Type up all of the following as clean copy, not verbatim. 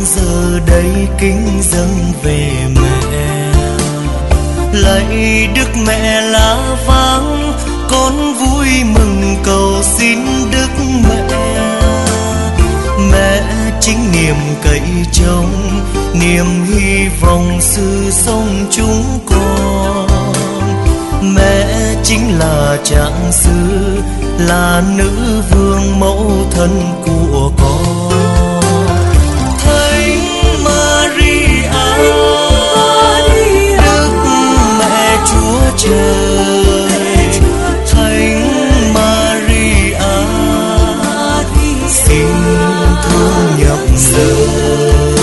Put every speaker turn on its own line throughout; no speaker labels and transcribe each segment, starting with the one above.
giờ đây kính dâng về mẹ. Lạy Đức Mẹ lá vàng, con vui mừng cầu xin Đức Mẹ. Mẹ chính niềm cậy trông, niềm hy vọng sự sống chúng con. Mẹ chính là trạng sư, là nữ vương mẫu thân của con. Thánh Maria, Đức Mẹ Chúa Trời, Thánh Maria, xin thương nhậm lời.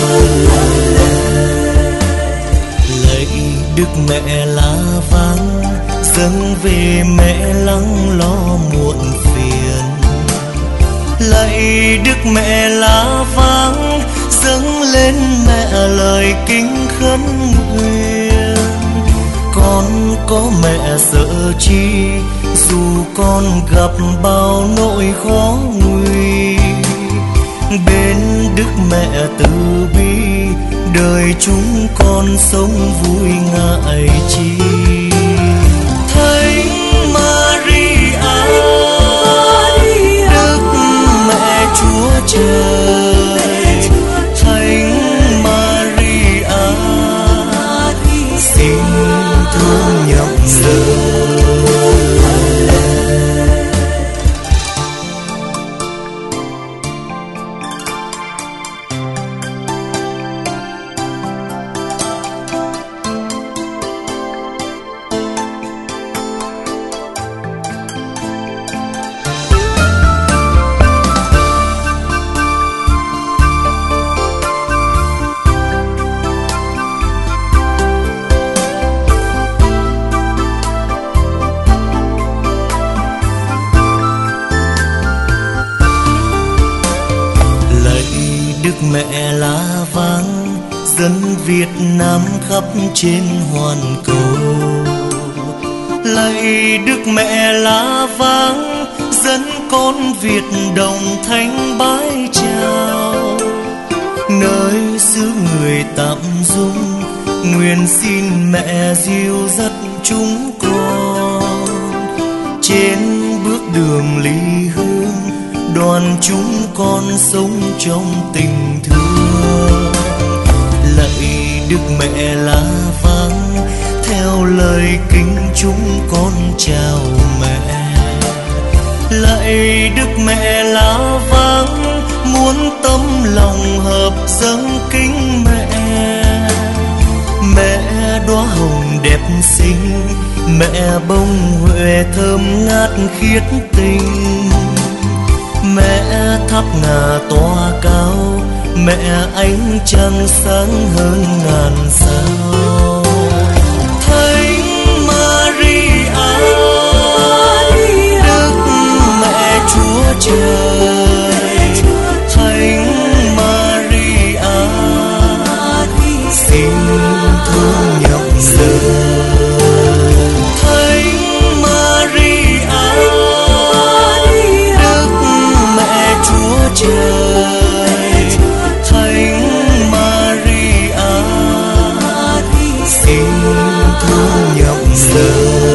Lạy Đức Mẹ lá vàng, dâng về mẹ lắng lo muộn phiền. Lạy Đức Mẹ lá vàng, dâng lên mẹ lời kính khấn nguyện. Con có mẹ sợ chi, dù con gặp bao nỗi khó nguy. Bên Đức Mẹ từ bi, đời chúng con sống vui ngại chi. Thánh Maria, Đức Mẹ Chúa Trời, Thánh Maria, xin thương nhậm lời. Mẹ lá vàng, dân Việt Nam khắp trên hoàn cầu. Lạy Đức Mẹ lá vàng, dân con Việt đồng thanh bái chào. Nơi xứ người tạm dung, nguyện xin mẹ dìu dắt chúng con. Trên bước đường ly hương, đoàn chúng con sống trong tình thương. Lạy Đức Mẹ lá vàng, theo lời kính chúng con chào mẹ. Lạy Đức Mẹ lá vàng, muốn tâm lòng hợp dâng kính mẹ. Mẹ đóa hồng đẹp xinh, mẹ bông huệ thơm ngát khiết tình. Mẹ tháp ngà tỏa cao, mẹ ánh trăng sáng hơn ngàn sao. Thánh Maria, Đức Mẹ Chúa Trời, Thánh Maria, xin thương nhậm lời. Trời, Thánh Maria, xin thương nhậm lời.